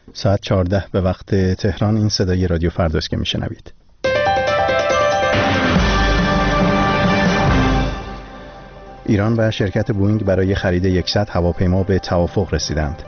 ساعت 14 به وقت تهران. این صدای رادیو فرداست که میشنوید. ایران و شرکت بوئینگ برای خرید 100 هواپیما به توافق رسیدند.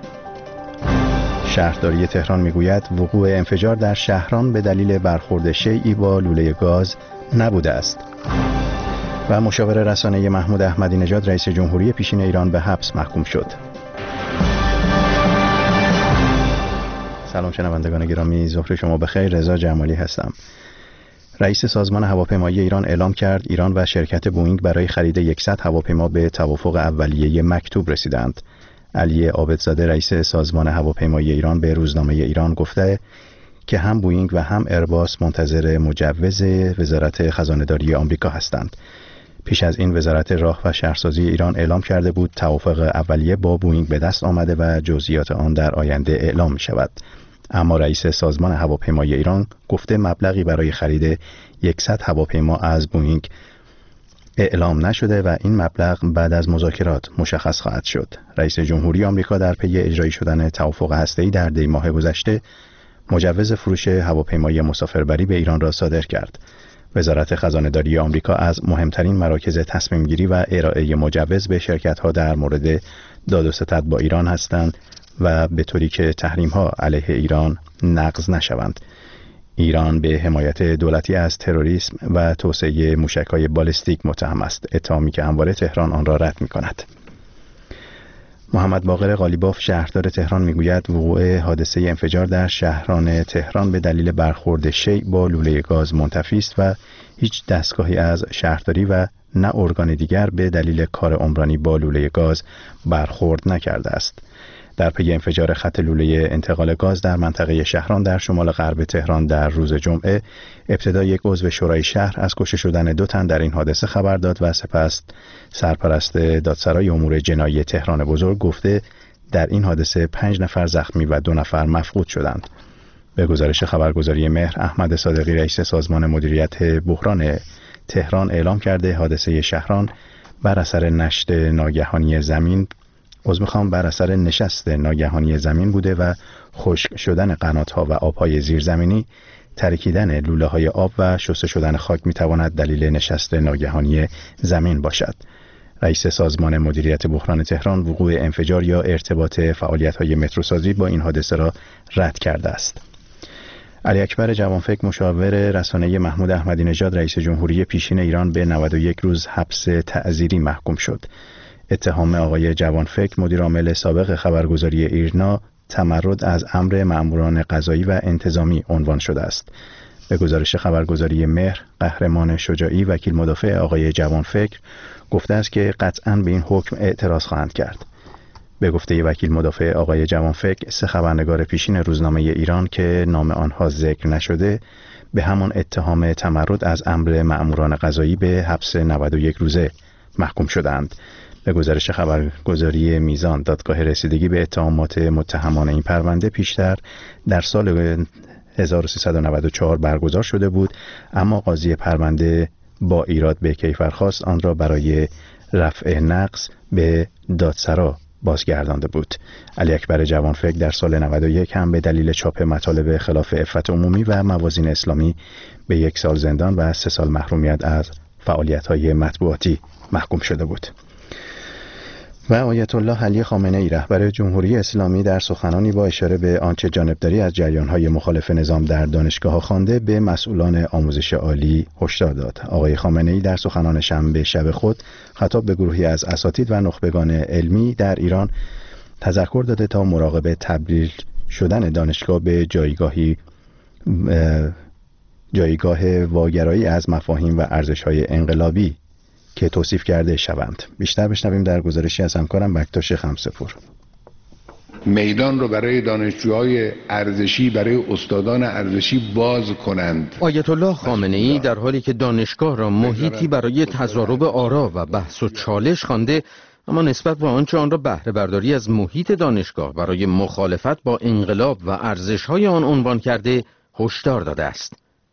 شهرداری تهران میگوید وقوع انفجار در شهران به دلیل برخورد شیئی با لوله گاز نبوده است. و مشاور رسانه‌ای محمود احمدی نژاد رئیس جمهوری پیشین ایران به حبس محکوم شد. سلام شنوندگان گرامی، ظهر شما بخیر. رضا جمالی هستم. رئیس سازمان هواپیمایی ایران اعلام کرد ایران و شرکت بوئینگ برای خرید 100 هواپیما به توافق اولیه مکتوب رسیدند. علی عابدزاده رئیس سازمان هواپیمایی ایران به روزنامه ایران گفته که هم بوئینگ و هم ایرباس منتظر مجوز وزارت خزانه‌داری آمریکا هستند. پیش از این وزارت راه و شهرسازی ایران اعلام کرده بود توافق اولیه با بوئینگ به دست آمده و جزئیات آن در آینده اعلام می شود. اما رئیس سازمان هواپیمایی ایران گفته مبلغی برای خرید 100 هواپیما از بوئینگ اعلام نشده و این مبلغ بعد از مذاکرات مشخص خواهد شد. رئیس جمهوری آمریکا در پی اجرایی شدن توافق هسته‌ای در دی ماه گذشته مجوز فروش هواپیمای مسافربری به ایران را صادر کرد. وزارت خزانه‌داری آمریکا از مهمترین مراکز تصمیم گیری و ارائه مجوز به شرکت‌ها در مورد داد و ستد با ایران هستند و به طوری که تحریم‌ها علیه ایران نقض نشوند. ایران به حمایت دولتی از تروریسم و توسعه موشک‌های بالستیک متهم است، اتهامی که همواره تهران آن را رد می‌کند. محمد باقر قالیباف شهردار تهران میگوید وقوع حادثه انفجار در شهران تهران به دلیل برخورد شیء با لوله گاز منتفی است و هیچ دستگاهی از شهرداری و نه ارگان دیگر به دلیل کار عمرانی با لوله گاز برخورد نکرده است. در پی انفجار خط لوله انتقال گاز در منطقه شهران در شمال غرب تهران در روز جمعه ابتدا یک عضو شورای شهر از کشته شدن 2 تن در این حادثه خبر داد و سپس سرپرست دادسرای امور جنایی تهران بزرگ گفته در این حادثه 5 نفر زخمی و 2 نفر مفقود شدند. به گزارش خبرگزاری مهر، احمد صادقی رئیس سازمان مدیریت بحران تهران اعلام کرده حادثه شهران بر اثر نشست ناگهانی زمین بوده و خشک شدن قنات‌ها و آب‌های زیرزمینی، ترکیدن لوله‌های آب و شسته شدن خاک می‌تواند دلیل نشست ناگهانی زمین باشد. رئیس سازمان مدیریت بحران تهران وقوع انفجار یا ارتباط فعالیت‌های متروسازی با این حادثه را رد کرده است. علی اکبر جوانفکر مشاور رسانه‌ای محمود احمدی نژاد رئیس جمهوری پیشین ایران به 91 روز حبس تعزیری محکوم شد. اتهام آقای جوانفکر مدیرعامل سابق خبرگزاری ایرنا تمرد از امر مأموران قضایی و انتظامی عنوان شده است. به گزارش خبرگزاری مهر، قهرمان شجاعی وکیل مدافع آقای جوانفکر گفته است که قطعاً به این حکم اعتراض خواهند کرد. به گفته وکیل مدافع آقای جوانفکر، 3 خبرنگار پیشین روزنامه ایران که نام آنها ذکر نشده به همان اتهام تمرد از امر مأموران قضایی به حبس 91 روزه محکوم شدند. به گزارش خبرگزاری میزان، دادگاه رسیدگی به اتهامات متهمان این پرونده پیشتر در سال 1394 برگزار شده بود، اما قاضی پرونده با ایراد به کیفرخواست آن را برای رفع نقض به دادسرا بازگردانده بود. علی اکبر جوانفکر در سال 91 هم به دلیل چاپ مطالب خلاف عفت عمومی و موازین اسلامی به 1 سال زندان و 3 سال محرومیت از فعالیت‌های مطبوعاتی محکوم شده بود. و آیت الله علی خامنه‌ای رهبر جمهوری اسلامی در سخنانی با اشاره به آنچه جانبداری از جریان‌های مخالف نظام در دانشگاه‌ها خوانده به مسئولان آموزش عالی هشدار داد. آقای خامنه‌ای در سخنان شنبه شب خود خطاب به گروهی از اساتید و نخبگان علمی در ایران تذکر داده تا مراقب تبدیل شدن دانشگاه به جایگاه واگرایی از مفاهیم و ارزش‌های انقلابی که توصیف کرده شوند. بیشتر بشنویم در گزارشی از همکارم بکتاش خمسه‌پور. میدان رو برای دانشجوهای ارزشی، برای استادان ارزشی باز کنند. آیت الله خامنه‌ای در حالی که دانشگاه را محیطی برای تضارب آرا و بحث و چالش خوانده، اما نسبت به آنچه آن را بهره برداری از محیط دانشگاه برای مخالفت با انقلاب و ارزش‌های آن عنوان کرده هشدار داده است.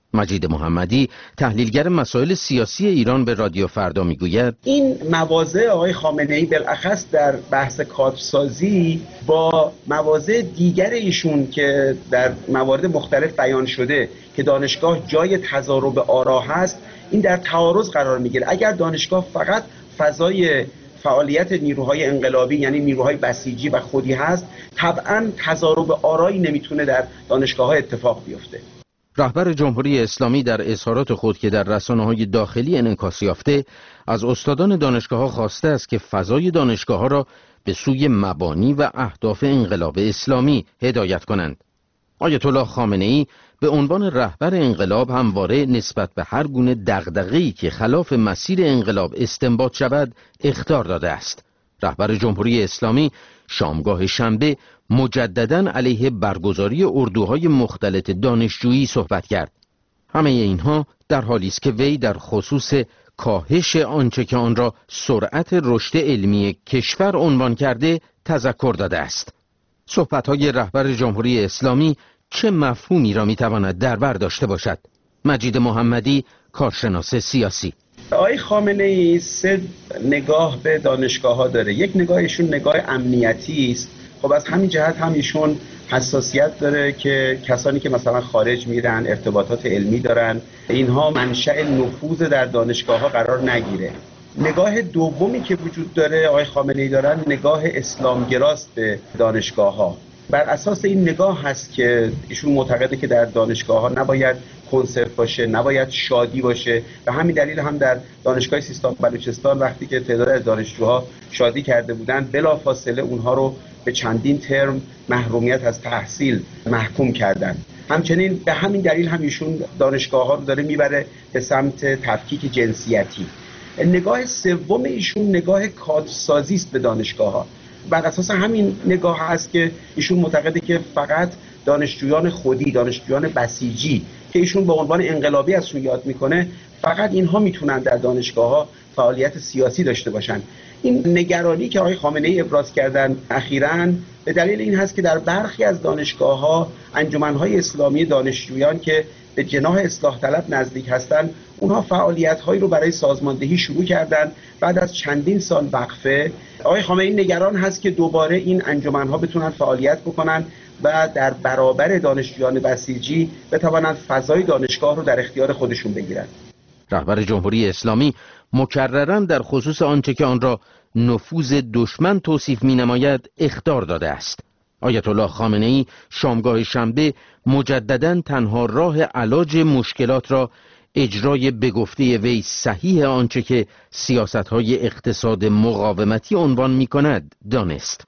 مجید محمدی تحلیلگر مسائل سیاسی ایران به رادیو فردا میگوید این مواضع آقای خامنه‌ای بالاخص در بحث کادرسازی با مواضع دیگر ایشون که در موارد مختلف بیان شده که دانشگاه جای تضارب آرا هست، این در تعارض قرار میگیره. اگر دانشگاه فقط فضای فعالیت نیروهای انقلابی یعنی نیروهای بسیجی و خودی هست، طبعاً تضارب آرایی نمیتونه در دانشگاه‌ها اتفاق بیفته. رهبر جمهوری اسلامی در اظهارات خود که در رسانه‌های داخلی انعکاس یافته از استادان دانشگاه‌ها خواسته است که فضای دانشگاه‌ها را به سوی مبانی و اهداف انقلاب اسلامی هدایت کنند. آیت الله خامنه‌ای به عنوان رهبر انقلاب همواره نسبت به هر گونه دغدغه‌ای که خلاف مسیر انقلاب استنباط شود اخطار داده است. رهبر جمهوری اسلامی شامگاه شنبه مجدداً علیه برگزاری اردوهای مختلط دانشجویی صحبت کرد. همه اینها در حالی است که وی در خصوص کاهش آنچه که آن را سرعت رشد علمی کشور عنوان کرده تذکر داده است. صحبت‌های رهبر جمهوری اسلامی چه مفهومی را می‌تواند در بر داشته باشد؟ مجید محمدی، کارشناس سیاسی. آقای خامنه‌ای سه نگاه به دانشگاه‌ها داره. یک نگاهشون نگاه امنیتی است. خب از همین جهت هم ایشون حساسیت داره که کسانی که مثلا خارج میرن، ارتباطات علمی دارن، اینها منشأ نفوذ در دانشگاه‌ها قرار نگیره. نگاه دومی که وجود داره آقای خامنه‌ای دارن نگاه اسلامگراست به دانشگاه‌ها. بر اساس این نگاه هست که ایشون معتقده که در دانشگاه‌ها نباید کنسرت باشه، نباید شادی باشه و همین دلیل هم در دانشگاه سیستان بلوچستان وقتی که تعداد از دانشجوها شادی کرده بودند بلافاصله اونها رو به چندین ترم محرومیت از تحصیل محکوم کردند. همچنین به همین دلیل هم ایشون دانشگاه‌ها رو داره میبره به سمت تفکیک جنسیتی. نگاه سوم ایشون نگاه کادرسازی است به دانشگاه‌ها. بر اساس همین نگاه هست که ایشون معتقده که فقط دانشجویان خودی، دانشجویان بسیجی که ایشون به عنوان انقلابی ازشون یاد میکنه، فقط اینها میتونن در دانشگاه‌ها فعالیت سیاسی داشته باشن. این نگرانی که آقای خامنه‌ای ابراز کردن اخیراً به دلیل این هست که در برخی از دانشگاه‌ها انجمن‌های اسلامی دانشجویان که به جناح اصلاح طلب نزدیک هستند، اونها فعالیت‌هایی رو برای سازماندهی شروع کردن. بعد از چندین سال وقفه آقای خامنه‌ای نگران هست که دوباره این انجمن‌ها بتونن فعالیت بکنن و در برابر دانشجویان بسیجی بتوانند فضای دانشگاه رو در اختیار خودشون بگیرن. رهبر جمهوری اسلامی مکرراً در خصوص آنچه که آن را نفوذ دشمن توصیف می‌نماید اخطار داده است. آیت الله خامنه‌ای شامگاه شنبه مجدداً تنها راه علاج مشکلات را اجرای به گفته وی صحیح آنچه که سیاست‌های اقتصاد مقاومتی عنوان می‌کند دانست.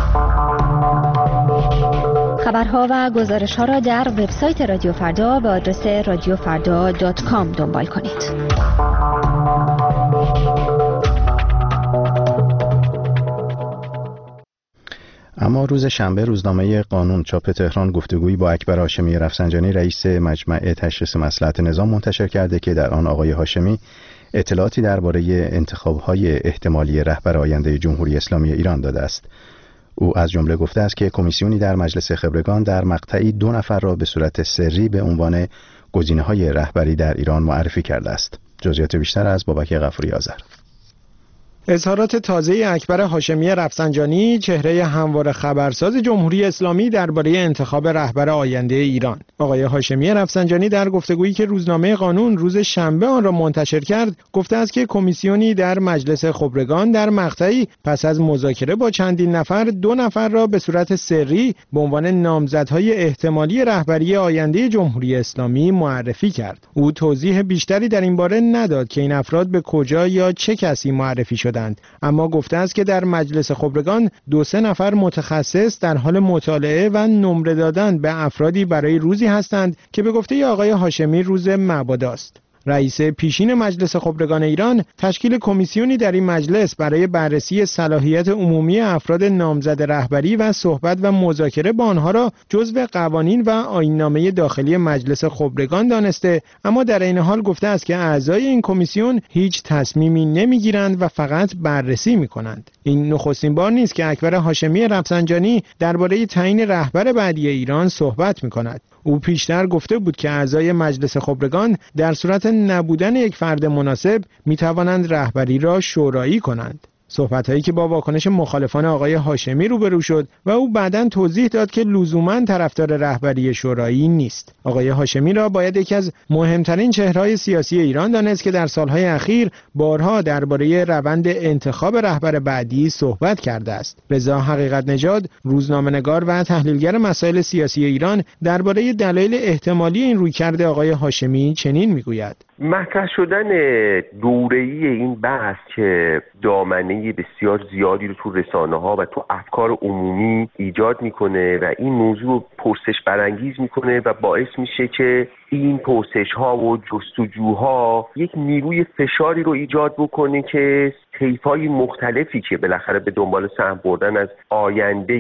خبرها و گزارش‌ها را در وبسایت رادیو فردا به آدرس radiofarda.com دنبال کنید. اما روز شنبه روزنامه قانون چاپ تهران گفتگویی با اکبر هاشمی رفسنجانی رئیس مجمع تشخیص مصلحت نظام منتشر کرده که در آن آقای هاشمی اطلاعاتی درباره انتخاب‌های احتمالی رهبر آینده جمهوری اسلامی ایران داده است. او از جمله گفته است که کمیسیونی در مجلس خبرگان در مقطعی 2 نفر را به صورت سری به عنوان گزینه‌های رهبری در ایران معرفی کرده است. جزئیات بیشتر از بابک غفوری آذر. اظهارات تازه اکبر هاشمی رفسنجانی، چهره هموار خبرساز جمهوری اسلامی درباره انتخاب رهبر آینده ایران. آقای هاشمی رفسنجانی در گفتگویی که روزنامه قانون روز شنبه آن را منتشر کرد، گفته است که کمیسیونی در مجلس خبرگان در مقطعی پس از مذاکره با چندین نفر 2 نفر را به صورت سری به عنوان نامزدهای احتمالی رهبری آینده جمهوری اسلامی معرفی کرد. او توضیح بیشتری در این باره نداد که این افراد به کجا یا چه کسی معرفی شد، اما گفته است که در مجلس خبرگان 2-3 نفر متخصص در حال مطالعه و نمره دادن به افرادی برای روزی هستند که به گفته آقای هاشمی روز مبادا است. رئیس پیشین مجلس خبرگان ایران تشکیل کمیسیونی در این مجلس برای بررسی صلاحیت عمومی افراد نامزد رهبری و صحبت و مذاکره با آنها را جزو قوانین و آیین‌نامه داخلی مجلس خبرگان دانسته، اما در این حال گفته است که اعضای این کمیسیون هیچ تصمیمی نمیگیرند و فقط بررسی میکنند. این نخستین بار نیست که اکبر هاشمی رفسنجانی درباره تعیین رهبر بعدی ایران صحبت میکند. او پیشتر گفته بود که اعضای مجلس خبرگان در صورت نبودن یک فرد مناسب میتوانند رهبری را شورایی کنند. صحبت‌هایی که با واکنش مخالفان آقای هاشمی روبرو شد و او بعداً توضیح داد که لزوماً طرفدار رهبری شورایی نیست. آقای هاشمی را باید یکی از مهمترین چهره‌های سیاسی ایران دانست که در سالهای اخیر بارها درباره روند انتخاب رهبر بعدی صحبت کرده است. رضا حقیقت نژاد، روزنامه‌نگار و تحلیلگر مسائل سیاسی ایران، درباره دلایل احتمالی این رویکرد آقای هاشمی چنین میگوید: مطرح شدن دوره‌ای این بحث که دامنه بسیار زیادی رو تو رسانه‌ها و تو افکار عمومی ایجاد میکنه و این موضوع پرسش برانگیز میکنه و باعث میشه که این پرسش‌ها و جستجوها یک نیروی فشاری رو ایجاد بکنه که طیف‌های مختلفی که بالاخره به دنبال سهم بردن از آینده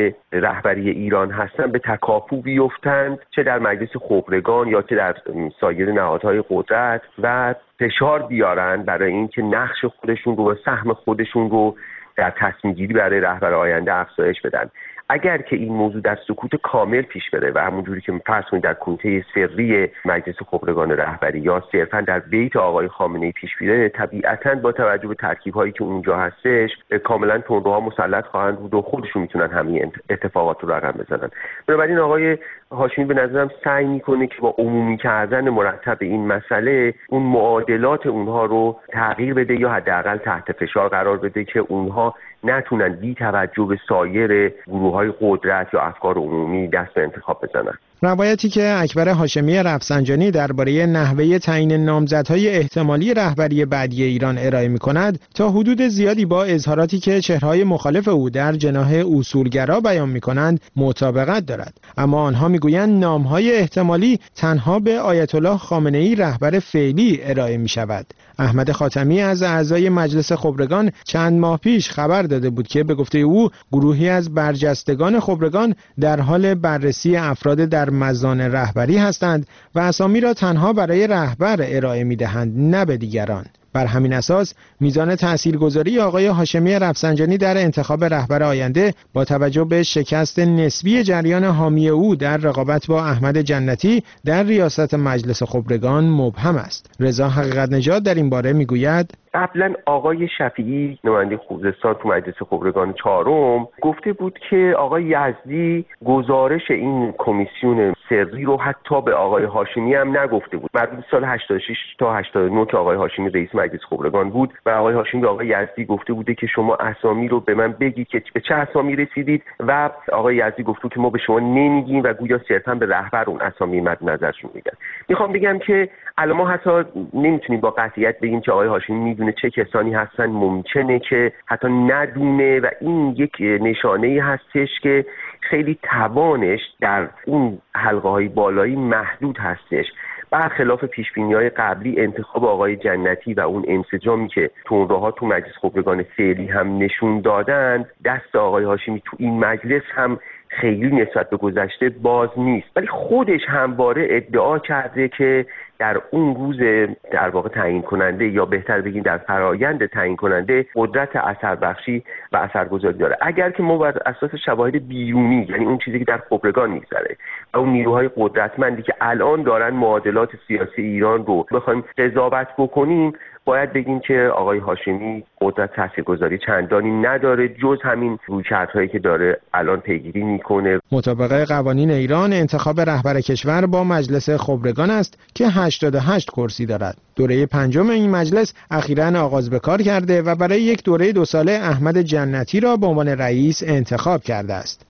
رهبری ایران هستن به تکاپو بیفتند، چه در مجلس خبرگان یا چه در سایر نهادهای قدرت، و فشار بیارن برای اینکه نقش خودشون رو و سهم خودشون رو در تصمیم گیری برای رهبر آینده افزایش بدن. اگر که این موضوع در سکوت کامل پیش بره و همونجوری که فرض کنید در کمیته سری مجلس خبرگان رهبری یا صرفا در بیت آقای خامنه‌ای پیش بره، طبیعتاً با توجه به ترکیب‌هایی که اونجا هستش کاملاً تندروها مسلط خواهند بود و خودشون میتونن همین اتفاقات رو رقم بزنن. بنابراین آقای هاشمی به نظرم سعی میکنه که با عمومی کردن مرتب این مسئله اون معادلات اونها رو تغییر بده یا حداقل تحت فشار قرار بده که اونها نتونن بی توجه به سایر گروه‌های قدرت یا افکار عمومی دست به انتخاب بزنن. روایتی که اکبر هاشمی رفسنجانی درباره نحوه تعیین نامزدهای احتمالی رهبری بعدی ایران ارائه می‌کند تا حدود زیادی با اظهاراتی که چهره‌های مخالف او در جناح اصولگرا بیان می‌کنند مطابقت دارد، اما آنها می‌گویند نام‌های احتمالی تنها به آیت الله خامنه‌ای رهبر فعلی ارائه می‌شود. احمد خاتمی از اعضای مجلس خبرگان چند ماه پیش خبر داده بود که به گفته او گروهی از برجستگان خبرگان در حال بررسی افراد در مزان رهبری هستند و اسامی را تنها برای رهبر ارائه می‌دهند، نه به دیگران. بر همین اساس میزان تاثیرگذاری آقای هاشمی رفسنجانی در انتخاب رهبر آینده با توجه به شکست نسبی جریان حامی او در رقابت با احمد جنتی در ریاست مجلس خبرگان مبهم است. رضا حقیقت نژاد در این باره میگوید: قبلا آقای شفیعی نماینده خوزستان تو مجلس خبرگان چهارم گفته بود که آقای یزدی گزارش این کمیسیون سری رو حتی به آقای هاشمی هم نگفته بود. مربوط سال 86 تا 89 که آقای هاشمی رئیس مجلس خبرگان بود و آقای هاشمی به آقای یزدی گفته بوده که شما اسامی رو به من بگید که به چه اسامی رسیدید و آقای یزدی گفته که ما به شما نمیگیم و گویا صرفا به رهبر اون اسامی مد نظرشون میگن. میخوام بگم که الان ما حتی نمیتونیم با قطعیت بگیم که آقای هاشمی میدونه چه کسانی هستن، ممکنه که حتی ندونه و این یک نشانه‌ای هستش که خیلی توانش در اون حلقه‌های بالایی محدود هستش. برخلاف پیشبینی‌های قبلی انتخاب آقای جنتی و اون انسجامی که تندروها تو مجلس خبرگان فعلی هم نشون دادند، دست آقای هاشمی تو این مجلس هم خیلی نسبت به گذشته باز نیست، ولی خودش همواره ادعا کرده که در اون روز در واقع تعیین کننده یا بهتر بگیم در فرایند تعیین کننده قدرت اثربخشی و اثرگذاری داره. اگر که ما بر اساس شواهد بیرونی، یعنی اون چیزی که در خبرگان میگذره و اون نیروهای قدرتمندی که الان دارن معادلات سیاسی ایران رو بخوایم قضاوت بکنیم، باید بگیم که آقای هاشمی قدرت تاثیرگذاری چندانی نداره جز همین رویکردهایی که داره الان پیگیری میکنه. مطابق قوانین ایران انتخاب رهبر کشور با مجلس خبرگان است که 88 کرسی دارد. دوره پنجم این مجلس اخیراً آغاز به کار کرده و برای یک دوره 2 ساله احمد جنتی را به عنوان رئیس انتخاب کرده است.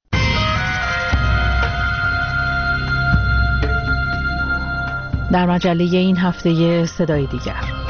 در مجله این هفته صدای دیگر.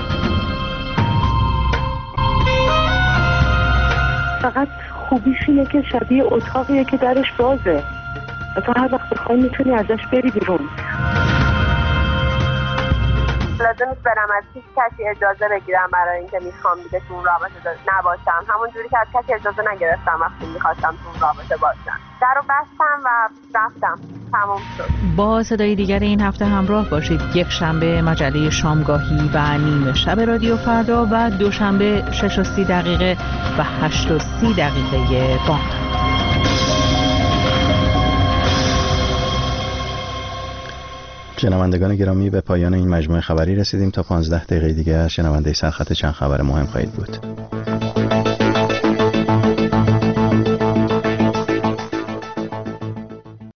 فقط خوبیش اینه که شبیه اتاقیه که درش بازه و تا هر وقت بخوای میتونی ازش بری بیرون. لازم نیست برم از هیچ کسی اجازه بگیرم برای اینکه میخوام دیگه تو اون رابطه نباشم. همون جوری که از کسی اجازه نگرفتم وقتی میخواستم تو اون رابطه باشم. درو بستم و رفتم. تمام شد. با صدای دیگر این هفته همراه باشید. یک شنبه مجله شامگاهی و نیمه شب رادیو فردا و دوشنبه 6:30 و 8:30 بامداد. شنوندگان گرامی، به پایان این مجموعه خبری رسیدیم. تا 15 دقیقه دیگر شنونده سرخط چند خبر مهم خواهید بود.